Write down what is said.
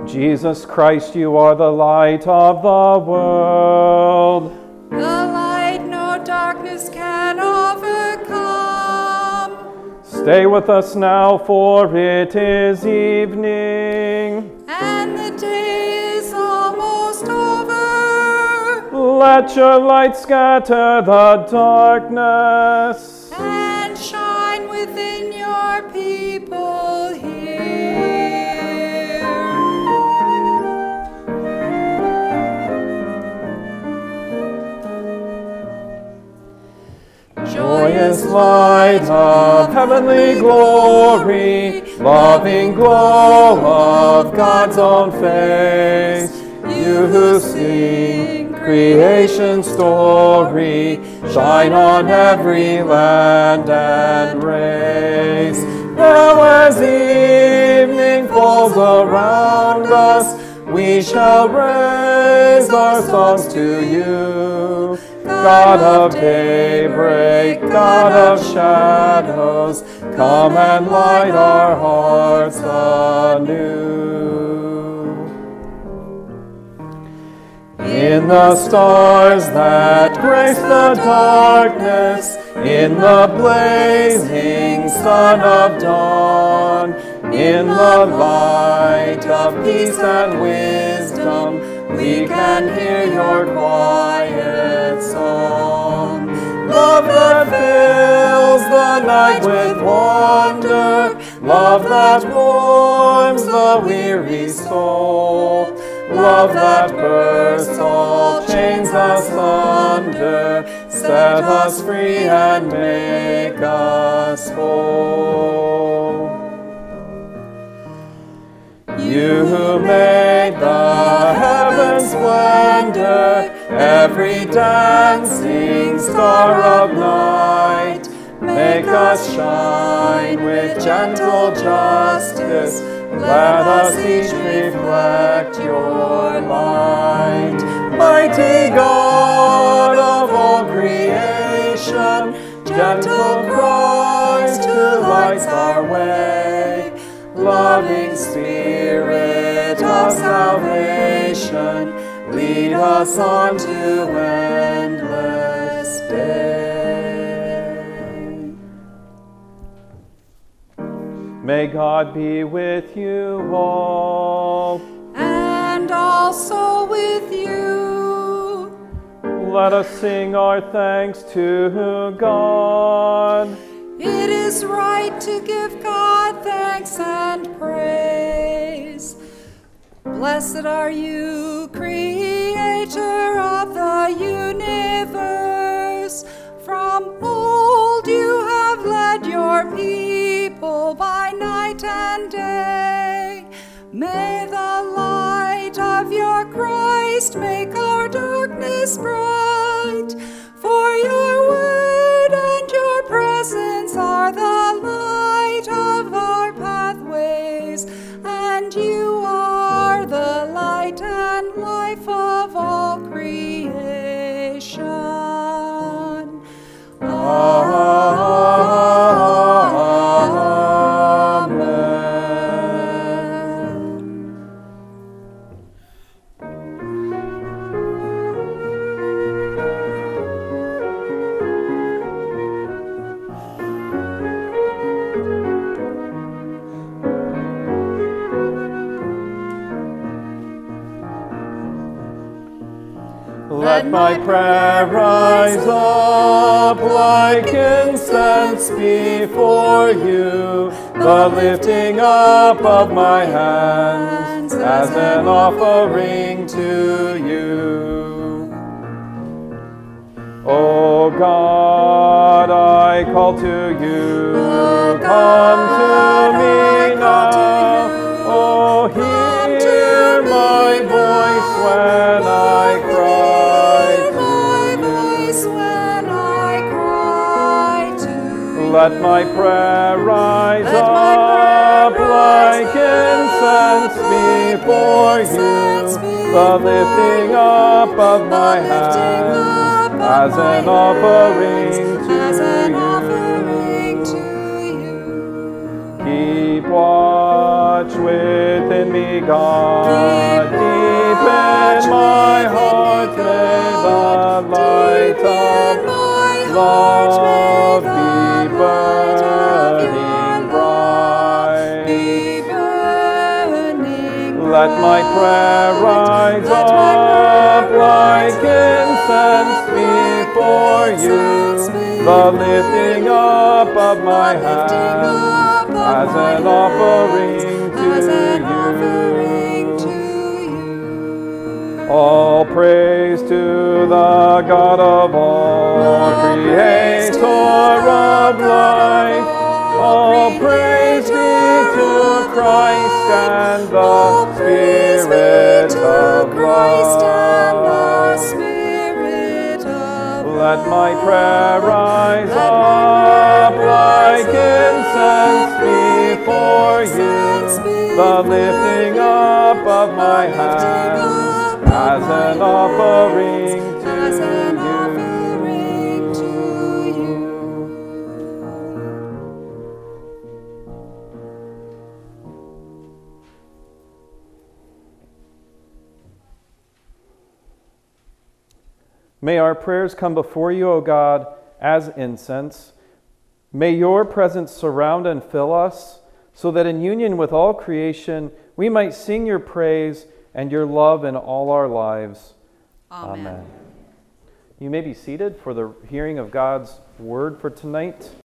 Jesus Christ, you are the light of the world. The light no darkness can overcome. Stay with us now, for it is evening, and the day is almost over. Let your light scatter the darkness, and shine within your people here. joyous light of heavenly glory, loving glow of God's own face, you who sing creation's story, shine on every land and race. Now as evening falls around us, we shall raise our songs to you. God of daybreak, God of shadows, come and light our hearts anew. In the stars that grace the darkness, in the blazing sun of dawn, in the light of peace and wisdom, we can hear your quiet song. Love that fills the night with wonder, love that warms the weary soul, love that bursts all chains asunder, set us free and make us whole. You who made the heavens' splendor, every dancing star of night, make us shine with gentle justice. Let us each reflect your light. Mighty God of all creation, gentle Christ who lights our way, loving Spirit of salvation, lead us on to endless day. May God be with you all. And also with you. Let us sing our thanks to God. It is right to give God thanks and praise. Blessed are you, Creator of the universe. From old you have led your people by night and day. May the light of your Christ make our darkness bright. For your word and your presence are the light of our pathways, and you are the light and life of all creation. Let my prayer rise up like incense before you, the lifting up of my hands as an offering to you. O God, I call to you, come to me now. Oh, hear my voice when I cry. Let my prayer rise up like incense before you, the lifting up of my hands as an offering to you. Keep watch much within me, God. Deep in my heart may the light of love be burning bright. Let my prayer rise up like incense before you, the lifting up of my hands as an offering to you. All praise to the God of all, Creator of life. All praise be to Christ and the Spirit of love. Let my prayer rise up like incense before you, the lifting up of my hands as an offering to you. May our prayers come before you, O God, as incense. May your presence surround and fill us, so that in union with all creation we might sing your praise and your love in all our lives. Amen. You may be seated for the hearing of God's word for tonight.